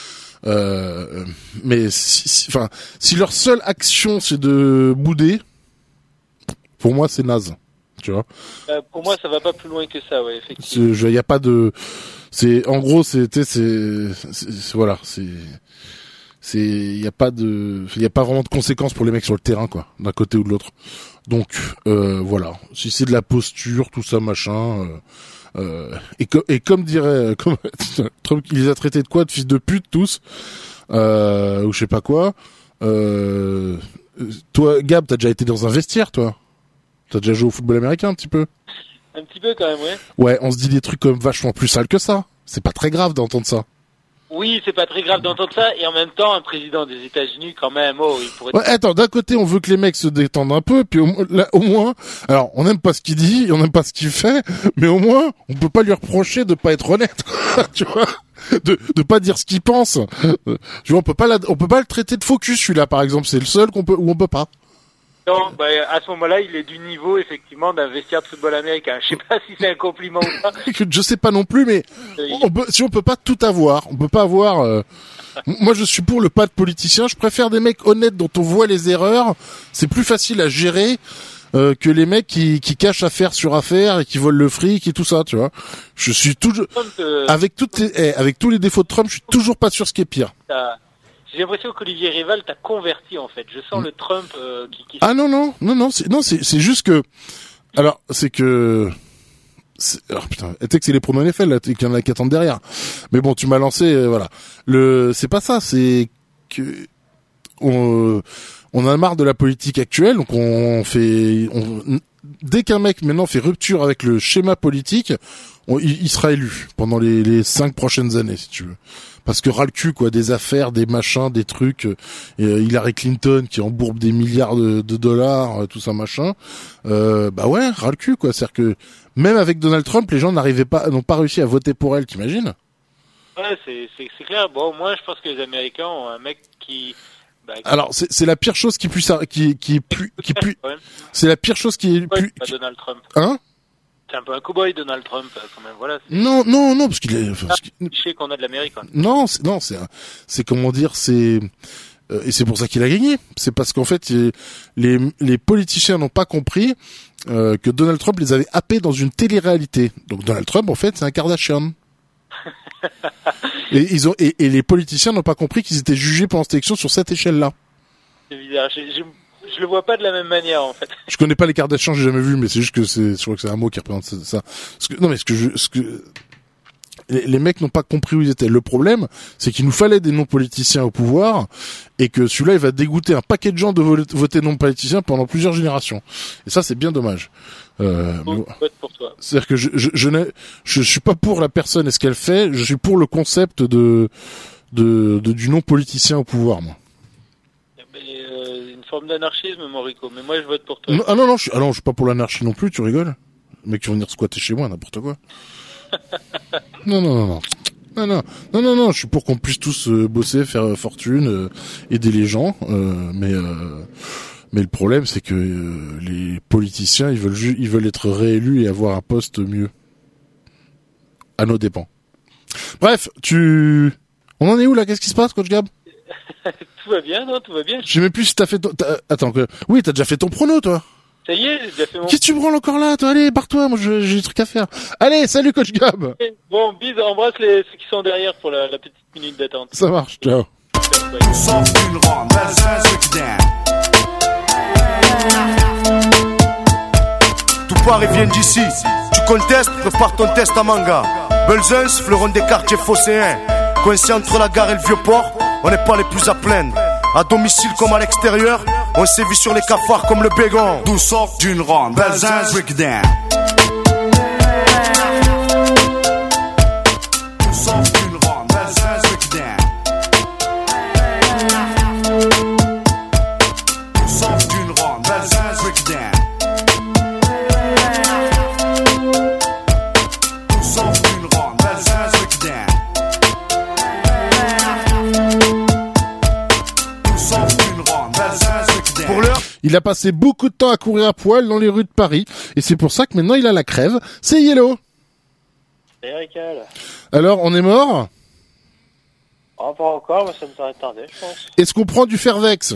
[SPEAKER 1] Euh, mais si, si- enfin, si leur seule action, c'est de bouder, pour moi, c'est naze. Tu vois?
[SPEAKER 7] Euh, pour moi ça va pas plus loin que ça, ouais, effectivement.
[SPEAKER 1] Il y a pas de, c'est, en gros, c'est, tu sais, c'est, c'est, c'est- voilà, c'est, c'est, il y a pas de, il y a pas vraiment de conséquences pour les mecs sur le terrain, quoi, d'un côté ou de l'autre. Donc, euh, voilà. Si c'est de la posture, tout ça, machin, euh, euh, et, co- et comme dirait, euh, comme, Trump, il les a traités de quoi? De fils de pute, tous, euh, ou je sais pas quoi, euh, toi, Gab, t'as déjà été dans un vestiaire, toi? T'as déjà joué au football américain, un petit peu?
[SPEAKER 7] Un petit peu quand même, ouais.
[SPEAKER 1] Ouais, on se dit des trucs comme vachement plus sales que ça. C'est pas très grave d'entendre ça.
[SPEAKER 7] Oui, c'est pas très grave d'entendre ça, et en même temps, un président des États-Unis, quand même, oh, il pourrait...
[SPEAKER 1] Ouais, attends, d'un côté, on veut que les mecs se détendent un peu, puis au, mo- là, au moins, alors, on n'aime pas ce qu'il dit, on n'aime pas ce qu'il fait, mais au moins, on peut pas lui reprocher de pas être honnête, quoi, tu vois, de de pas dire ce qu'il pense. Euh, Tu vois, on peut pas la- on peut pas le traiter de focus, celui-là, par exemple, c'est le seul qu'on peut, où on peut pas.
[SPEAKER 7] Non, bah, à ce moment-là, il est du niveau, effectivement, d'un vestiaire de football américain. Je sais pas si c'est un compliment ou pas.
[SPEAKER 1] Je sais pas non plus, mais on peut, si on peut pas tout avoir, on peut pas avoir. euh, Moi, je suis pour le pas de politicien. Je préfère des mecs honnêtes dont on voit les erreurs. C'est plus facile à gérer euh, que les mecs qui, qui cachent affaire sur affaire et qui volent le fric et tout ça, tu vois. Je suis toujours
[SPEAKER 7] Trump, euh,
[SPEAKER 1] avec toutes les, eh, avec tous les défauts de Trump, je suis toujours pas sûr ce qui est pire.
[SPEAKER 7] t'as- J'ai l'impression qu'Olivier Rival t'a converti, en fait. Je sens le Trump euh, qui... qui...
[SPEAKER 1] Ah non non non non, c'est non c'est c'est juste que alors c'est que c'est... Alors putain, tu sais que c'est les pronos N F L là, qu'il y en a qui attendent derrière. Mais bon, tu m'as lancé, euh, voilà. Le, c'est pas ça, c'est que on, on a marre de la politique actuelle, donc on fait, on, dès qu'un mec maintenant fait rupture avec le schéma politique, on, il, il sera élu pendant les, les cinq prochaines années, si tu veux. Parce que ras le cul, quoi, des affaires, des machins, des trucs, euh, Hillary Clinton qui embourbe des milliards de, de dollars, euh, tout ça machin. Euh, bah ouais, ras le cul, quoi. C'est-à-dire que même avec Donald Trump, les gens n'arrivaient pas, n'ont pas réussi à voter pour elle, t'imagines?
[SPEAKER 7] Ouais, c'est, c'est, c'est clair. Bon, moi, je pense que les Américains ont un mec qui... Bah, qui...
[SPEAKER 1] Alors c'est, c'est la pire chose qui puisse, arri- qui, qui, pu, qui pu,
[SPEAKER 7] Ouais.
[SPEAKER 1] c'est la pire chose qui est
[SPEAKER 7] Ouais,
[SPEAKER 1] pu,
[SPEAKER 7] c'est pas Donald Trump.
[SPEAKER 1] hein?
[SPEAKER 7] C'est un peu un cow-boy, Donald Trump, euh, quand même. Voilà, c'est
[SPEAKER 1] Non, non, non, parce qu'il est, enfin, parce qu'il-
[SPEAKER 7] le cliché qu'on a de l'Amérique, quoi.
[SPEAKER 1] non, c'est, non, c'est, un- c'est comment dire, c'est, euh, et c'est pour ça qu'il a gagné. C'est parce qu'en fait, il- les, les politiciens n'ont pas compris euh, que Donald Trump les avait happés dans une télé-réalité. Donc Donald Trump, en fait, c'est un Kardashian. et ils ont, et, et les politiciens n'ont pas compris qu'ils étaient jugés pendant cette élection sur cette échelle-là.
[SPEAKER 7] C'est bizarre. Je, je, je le vois pas de la même manière, en fait.
[SPEAKER 1] Je connais pas les Kardashians, j'ai jamais vu, mais c'est juste que c'est, je crois que c'est un mot qui représente ça. Parce que, non, mais ce que je, ce que, les, les mecs n'ont pas compris où ils étaient. Le problème, c'est qu'il nous fallait des non-politiciens au pouvoir, et que celui-là, il va dégoûter un paquet de gens de vo- voter non-politiciens pendant plusieurs générations. Et ça, c'est bien dommage. Euh, mais
[SPEAKER 7] Bon,
[SPEAKER 1] bon.
[SPEAKER 7] vote pour toi.
[SPEAKER 1] C'est-à-dire que je, je, je, n'ai, je, je suis pas pour la personne et ce qu'elle fait, je suis pour le concept de, de, de du non politicien au pouvoir, moi.
[SPEAKER 7] Mais, euh, une forme d'anarchisme, Morico. Mais moi, je vote pour toi.
[SPEAKER 1] Non, ah non non, je suis, ah non, je suis pas pour l'anarchie non plus. Tu rigoles? Mec, tu vas venir squatter chez moi, n'importe quoi. non non non non. Non, non, non, non, non, je suis pour qu'on puisse tous euh, bosser, faire euh, fortune, euh, aider les gens, euh, mais euh, mais le problème c'est que euh, les politiciens ils veulent ju- ils veulent être réélus et avoir un poste mieux à nos dépens. Bref, tu, on en est où là? Qu'est-ce qui se passe, coach Gab?
[SPEAKER 7] Tout va bien, non? Tout va bien.
[SPEAKER 1] Je sais même plus si t'as fait ton... t'as... Attends, que... oui, t'as déjà fait ton prono, toi.
[SPEAKER 7] Ça y est, j'ai déjà fait mon...
[SPEAKER 1] Qu'est-ce que tu branles encore là, toi? Allez, barre-toi, moi je- j'ai des trucs à faire. Allez, salut, coach Gab.
[SPEAKER 7] Bon, bise, embrasse les, ceux qui sont derrière pour la, la petite minute d'attente.
[SPEAKER 1] Ça marche, ciao.
[SPEAKER 3] Sauf une ronde, Belzins, Wickdown. Tout part et vient d'ici. Tu contestes, prépare ton test à manga. Belzins, fleuron des quartiers phocéens. Coincé entre la gare et le vieux port, on n'est pas les plus à plaindre. À domicile comme à l'extérieur, on sévit sur les cafards comme le bégon. D'où sort d'une ronde, Belzins, Wickdown. D'où sort d'une ronde, Belzins, Wickdown. D'où sort d'une ronde, Belzins, Wickdown. D'où sort d'une ronde, Belzins, Wickdown. D'où sort d'une ronde, Belzins, Wickdown. Pour l'heure,
[SPEAKER 1] Il a passé beaucoup de temps à courir à poil dans les rues de Paris, et c'est pour ça que maintenant il a la crève. C'est Yellow.
[SPEAKER 7] Erical.
[SPEAKER 1] Alors, on est mort?
[SPEAKER 7] Oh, pas encore, mais ça me serait tardé, je pense.
[SPEAKER 1] Est-ce qu'on prend du Fervex?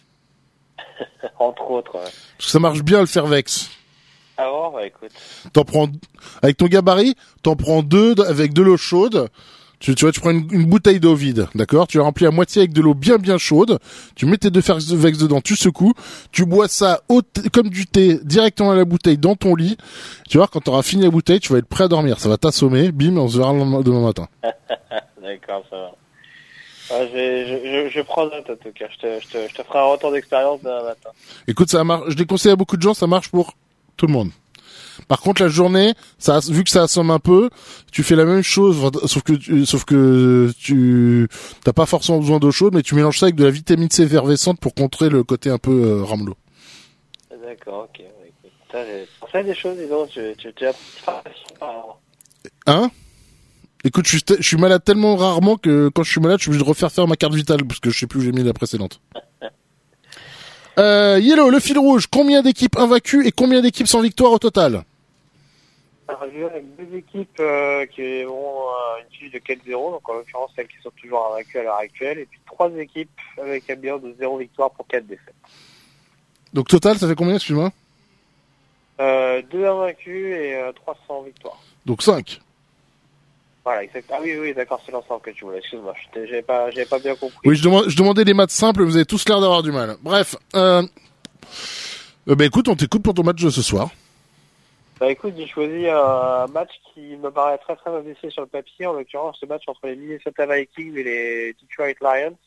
[SPEAKER 7] Entre autres, ouais.
[SPEAKER 1] Parce que ça marche bien le Fervex.
[SPEAKER 7] Ah bon, bah écoute.
[SPEAKER 1] T'en prends, avec ton gabarit, t'en prends deux d- avec de l'eau chaude. Tu, tu vois, tu prends une, une bouteille d'eau vide, d'accord? Tu la remplis à moitié avec de l'eau bien bien chaude. Tu mets tes deux Fervex dedans, tu secoues. Tu bois ça au thé- comme du thé directement à la bouteille dans ton lit. Tu vois, quand t'auras fini la bouteille, tu vas être prêt à dormir. Ça va t'assommer. Bim, on se verra le lendemain- demain matin.
[SPEAKER 7] D'accord, ça va. Ah, je, vais- je, je, je prends note en tout cas. Je te, je te, je te ferai un retour d'expérience demain matin.
[SPEAKER 1] Écoute, ça marche. Je déconseille à beaucoup de gens, ça marche pour tout le monde. Par contre, la journée, ça, vu que ça assomme un peu, tu fais la même chose, sauf que, tu- sauf que tu t'as pas forcément besoin d'eau chaude, mais tu mélanges ça avec de la vitamine C effervescente pour contrer le côté un peu euh, ramelot.
[SPEAKER 7] D'accord, ok. Ouais, écoute. Putain, j'ai pensé à des choses, dis donc. Tu, tu, tu as pas...
[SPEAKER 1] Hein? Écoute, je suis, te- je suis malade tellement rarement que quand je suis malade, je suis obligé de refaire faire ma carte vitale parce que je sais plus où j'ai mis la précédente. euh, Yellow, le fil rouge, combien d'équipes invaincues et combien d'équipes sans victoire au total?
[SPEAKER 7] Alors, je vais avec deux équipes euh, qui ont euh, une fiche de quatre zéro, donc en l'occurrence celles qui sont toujours invaincues à l'heure actuelle, et puis trois équipes avec un bilan de zéro victoire pour quatre défaites.
[SPEAKER 1] Donc total, ça fait combien, excuse-moi?
[SPEAKER 7] Euh, deux invaincus et euh, trois cents victoires.
[SPEAKER 1] Donc cinq.
[SPEAKER 7] Voilà, exact. Ah oui, oui, d'accord, c'est l'ensemble que tu voulais. Excuse-moi, je t'ai- j'avais pas, j'avais pas bien compris.
[SPEAKER 1] Oui, je, demande, je demandais des maths simples, vous avez tous l'air d'avoir du mal. Bref, euh, euh, bah écoute, on t'écoute pour ton match de ce soir.
[SPEAKER 7] Bah écoute, j'ai choisi un match qui me paraît très très indécis sur le papier, en l'occurrence ce match entre les Minnesota Vikings et les Detroit Lions.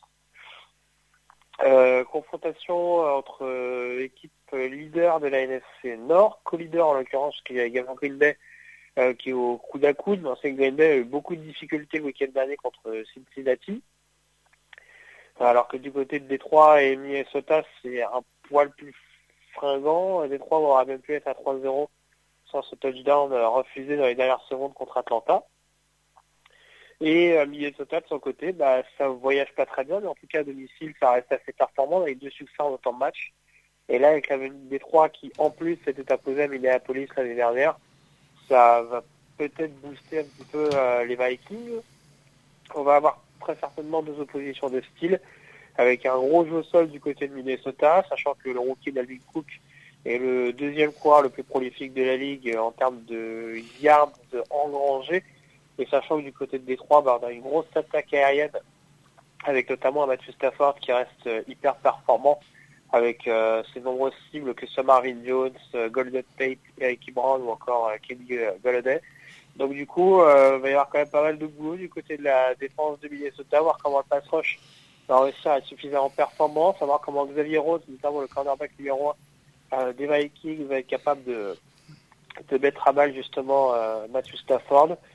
[SPEAKER 7] Euh, confrontation entre euh, équipe leader de la N F C Nord, co-leader en l'occurrence, qui est également Green Bay, euh, qui est au coude à coude. On sait que Green Bay a eu beaucoup de difficultés le week-end dernier contre euh, Cincinnati. Alors que du côté de Détroit et Minnesota, c'est un poil plus fringant. Détroit aura même pu être à trois zéro sans ce touchdown euh, refusé dans les dernières secondes contre Atlanta. Et euh, Minnesota, de son côté, bah, ça voyage pas très bien, mais en tout cas à domicile, ça reste assez performant avec deux succès en autant de matchs. Et là, avec la venue de Détroit qui, en plus, s'était imposé à Minneapolis l'année dernière, ça va peut-être booster un petit peu euh, les Vikings. On va avoir très certainement deux oppositions de style, avec un gros jeu au sol du côté de Minnesota, sachant que le rookie Dalvin Cook est le deuxième coureur le plus prolifique de la ligue en termes de yards engrangés, et sachant que du côté de Détroit, bah, on a une grosse attaque aérienne, avec notamment un Matthew Stafford qui reste euh, hyper performant, avec euh, ses nombreuses cibles que sont Marvin Jones, euh, Golden Tate, Eric Brown ou encore euh, Kenny euh, Golladay. Donc du coup, euh, il va y avoir quand même pas mal de boulot du côté de la défense de Minnesota, voir comment le pass rush va réussir à être suffisamment performant, savoir comment Xavier Rhodes, notamment le cornerback numéro un euh, des Vikings, va être capable de, de mettre à balle justement euh, Matthew Stafford.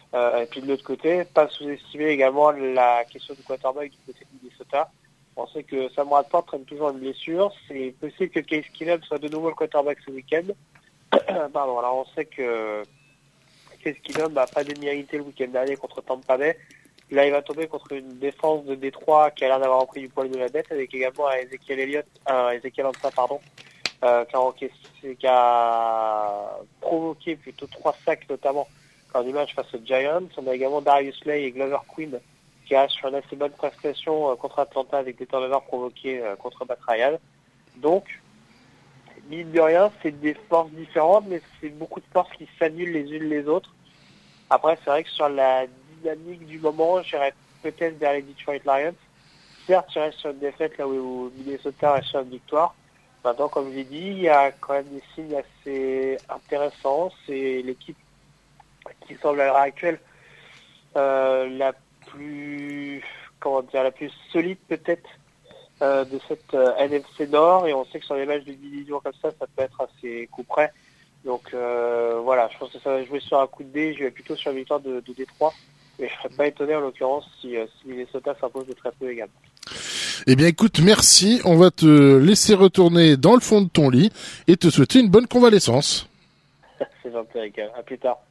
[SPEAKER 8] Euh, et puis de l'autre côté, pas sous-estimer également la question du quarterback du côté de Minnesota. On sait que Sam Bradford traîne toujours une blessure. C'est possible que Case Keenum soit de nouveau le quarterback ce week-end. Pardon, alors on sait que Case Keenum n'a pas démérité le week-end dernier contre Tampa Bay. Là, il va tomber contre une défense de Détroit qui a l'air d'avoir repris du poil de la bête, avec également un Ezekiel Elliott, un Ezekiel Ansah, pardon, euh, qui, a encaissé, qui a provoqué plutôt trois sacs notamment lors du match face aux Giants. On a également Darius Slay et Glover Quinn qui restent sur une assez bonne prestation euh, contre Atlanta avec des turnovers provoqués euh, contre Matt Ryan. Donc, mine de rien, c'est des forces différentes, mais c'est beaucoup de forces qui s'annulent les unes les autres. Après, c'est vrai que sur la dynamique du moment, j'irais peut-être vers les Detroit Lions. Certes, je reste sur une défaite là où Minnesota reste sur une victoire. Maintenant, comme j'ai dit, il y a quand même des signes assez intéressants. C'est l'équipe qui semble à l'heure actuelle euh, la plus, comment dire, la plus solide peut-être euh, de cette euh, N F C Nord. Et on sait que sur les matchs de division comme ça, ça peut être assez coup près. Donc euh, voilà, je pense que ça va jouer sur un coup de dé. Je vais plutôt sur la victoire de, de Détroit. Mais je serais pas étonné en l'occurrence si, euh, si Minnesota s'impose de très peu également.
[SPEAKER 1] Eh bien écoute, merci. On va te laisser retourner dans le fond de ton lit et te souhaiter une bonne convalescence.
[SPEAKER 8] C'est gentil, Eric. À plus tard.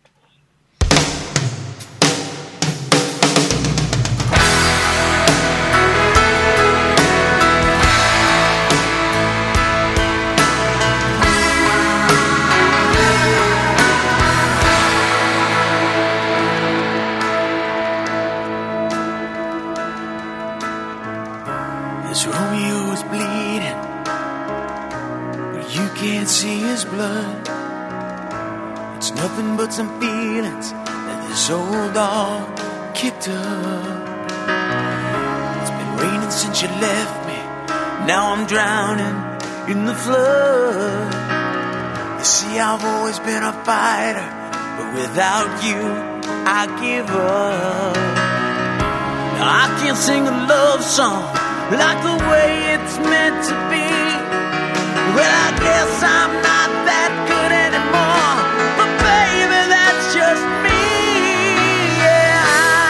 [SPEAKER 9] As Romeo is bleeding, but you can't see his blood. It's nothing but some feelings that this old dog kicked up. It's been raining since you left me. Now I'm drowning in the flood. You see, I've always been a fighter, but without you, I give up. Now I can't sing a love song like the way it's meant to be. Well, I guess I'm not that good anymore, but baby, that's just me. Yeah,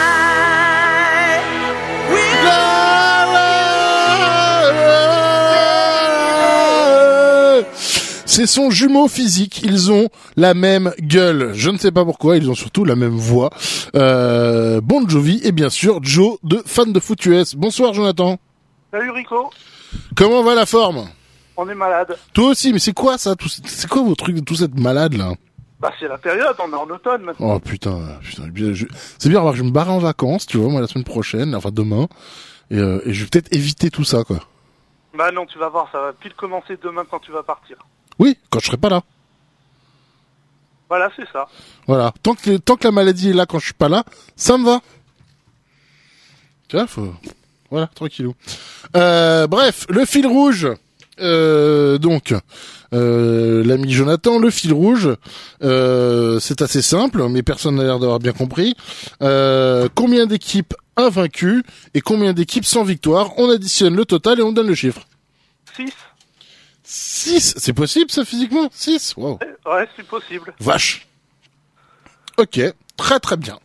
[SPEAKER 9] I will.
[SPEAKER 1] C'est son jumeau physique. Ils ont la même gueule. Je ne sais pas pourquoi. Ils ont surtout la même voix. Euh, Bon Jovi et bien sûr Joe de Fan de Foot U S. Bonsoir Jonathan.
[SPEAKER 10] Salut Rico.
[SPEAKER 1] Comment va la forme?
[SPEAKER 10] On est malade.
[SPEAKER 1] Toi aussi, mais c'est quoi ça? Tout, c'est quoi vos trucs, tout cette malade là?
[SPEAKER 10] Bah c'est la période, on est en automne maintenant.
[SPEAKER 1] Oh putain, putain je, c'est bien. Alors je vais me barrer en vacances, tu vois, moi la semaine prochaine, enfin demain, et, euh, et je vais peut-être éviter tout ça quoi.
[SPEAKER 10] Bah non, tu vas voir, ça va pile commencer demain quand tu vas partir.
[SPEAKER 1] Oui, quand je serai pas là.
[SPEAKER 10] Voilà, c'est ça.
[SPEAKER 1] Voilà, tant que tant que la maladie est là quand je suis pas là, ça me va. Tu vois, faut. Voilà, tranquillou. Euh, bref, le fil rouge. Euh, donc, euh, l'ami Jonathan, le fil rouge, euh, c'est assez simple, mais personne n'a l'air d'avoir bien compris. Euh, combien d'équipes invaincues et combien d'équipes sans victoire? On additionne le total et on donne le chiffre.
[SPEAKER 10] six.
[SPEAKER 1] six, c'est possible ça physiquement? six, wow.
[SPEAKER 10] Ouais, c'est possible.
[SPEAKER 1] Vache. Ok, très très bien.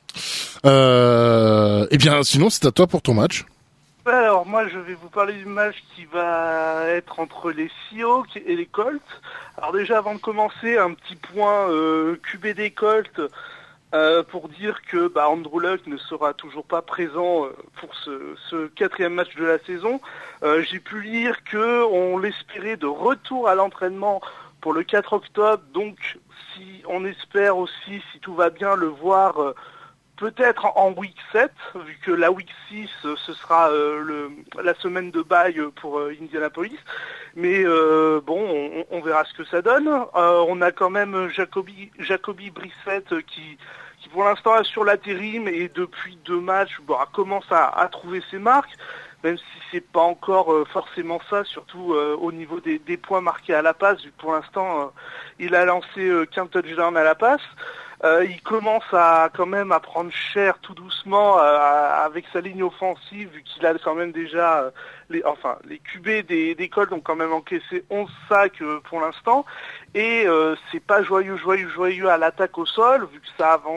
[SPEAKER 1] Euh, eh bien, sinon c'est à toi pour ton match.
[SPEAKER 10] Alors moi je vais vous parler du match qui va être entre les Seahawks et les Colts. Alors déjà avant de commencer, un petit point euh, Q B des Colts euh, pour dire que bah, Andrew Luck ne sera toujours pas présent euh, pour ce, ce quatrième match de la saison. Euh, j'ai pu lire que on l'espérait de retour à l'entraînement pour le quatre octobre, donc si on espère aussi, si tout va bien, le voir euh, peut-être en week sept, vu que la week six, ce sera euh, le, la semaine de bye pour euh, Indianapolis. Mais euh, bon, on, on verra ce que ça donne. Euh, on a quand même Jacoby, Jacoby Brissett qui, qui pour l'instant assure l'intérim et depuis deux matchs bon, commence à, à trouver ses marques, même si c'est pas encore euh, forcément ça, surtout euh, au niveau des, des points marqués à la passe. Vu que pour l'instant, euh, il a lancé euh, qu'un touchdown à la passe. Euh, il commence à quand même à prendre cher tout doucement euh, avec sa ligne offensive, vu qu'il a quand même déjà euh, les, enfin les Q B des, des Colts ont quand même encaissé onze sacs euh, pour l'instant, et euh, c'est pas joyeux, joyeux, joyeux à l'attaque au sol, vu que ça avance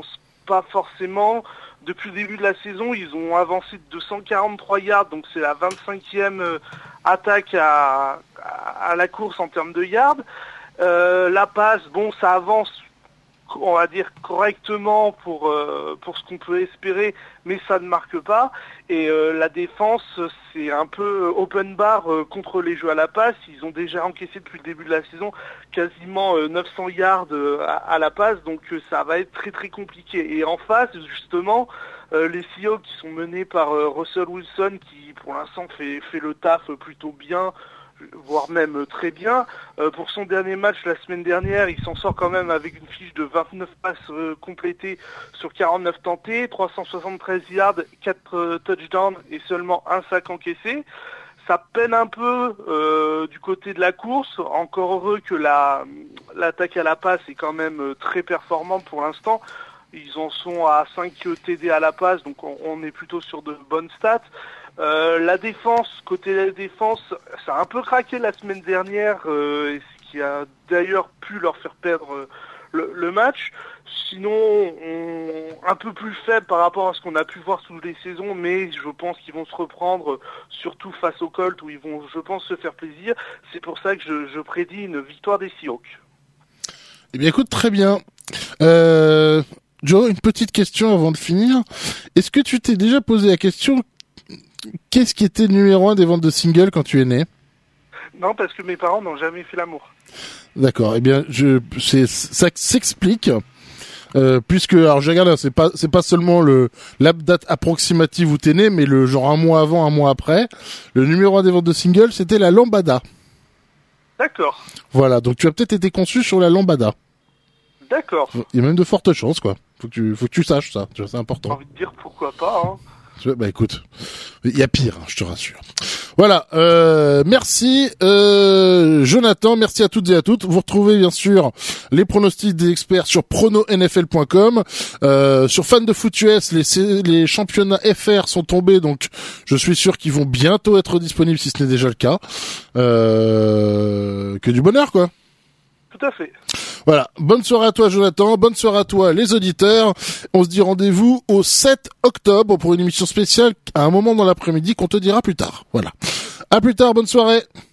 [SPEAKER 10] pas forcément. Depuis le début de la saison, ils ont avancé de deux cent quarante-trois yards, donc c'est la vingt-cinquième euh, attaque à, à, à la course en termes de yards. Euh, la passe, bon, ça avance, on va dire, correctement pour euh, pour ce qu'on peut espérer, mais ça ne marque pas. Et euh, la défense, c'est un peu open bar euh, contre les jeux à la passe. Ils ont déjà encaissé depuis le début de la saison quasiment euh, neuf cents yards euh, à, à la passe, donc euh, ça va être très très compliqué. Et en face, justement, euh, les Seahawks qui sont menés par euh, Russell Wilson, qui pour l'instant fait fait le taf plutôt bien, voire même très bien. Euh, pour son dernier match la semaine dernière, il s'en sort quand même avec une fiche de vingt-neuf passes euh, complétées sur quarante-neuf tentés, trois cent soixante-treize yards, quatre euh, touchdowns et seulement un sac encaissé. Ça peine un peu euh, du côté de la course, encore heureux que la l'attaque à la passe est quand même euh, très performante pour l'instant. Ils en sont à cinq T D à la passe, donc on, on est plutôt sur de bonnes stats. Euh, la défense, côté de la défense, ça a un peu craqué la semaine dernière, euh, et ce qui a d'ailleurs pu leur faire perdre euh, le, le match. Sinon, on, un peu plus faible par rapport à ce qu'on a pu voir sous les saisons, mais je pense qu'ils vont se reprendre, surtout face aux Colts, où ils vont, je pense, se faire plaisir. C'est pour ça que je, je prédis une victoire des Seahawks.
[SPEAKER 1] Eh bien, écoute, très bien. Euh, Joe, une petite question avant de finir. Est-ce que tu t'es déjà posé la question, qu'est-ce qui était le numéro un des ventes de singles quand tu es né?
[SPEAKER 10] Non, parce que mes parents n'ont jamais fait l'amour.
[SPEAKER 1] D'accord. Eh bien, je, c'est, ça s'explique. Euh, puisque, alors, je regarde, c'est pas, c'est pas seulement le, la date approximative où t'es né, mais le genre un mois avant, un mois après. Le numéro un des ventes de singles, c'était la Lambada.
[SPEAKER 10] D'accord.
[SPEAKER 1] Voilà. Donc, tu as peut-être été conçu sur la Lambada.
[SPEAKER 10] D'accord.
[SPEAKER 1] Il y a même de fortes chances, quoi. Faut que tu, faut que tu saches ça. Tu vois, c'est important.
[SPEAKER 10] J'ai envie de dire pourquoi pas, hein.
[SPEAKER 1] Bah écoute, il y a pire, hein, je te rassure. Voilà, euh, merci euh, Jonathan, merci à toutes et à toutes. Vous retrouvez bien sûr les pronostics des experts sur prono N F L point com. Euh, sur Fan de Foot U S, les, les championnats F R sont tombés, donc je suis sûr qu'ils vont bientôt être disponibles si ce n'est déjà le cas. Euh, que du bonheur, quoi.
[SPEAKER 10] Tout à fait.
[SPEAKER 1] Voilà, bonne soirée à toi Jonathan, bonne soirée à toi les auditeurs. On se dit rendez-vous au sept octobre pour une émission spéciale à un moment dans l'après-midi qu'on te dira plus tard. Voilà. À plus tard, bonne soirée.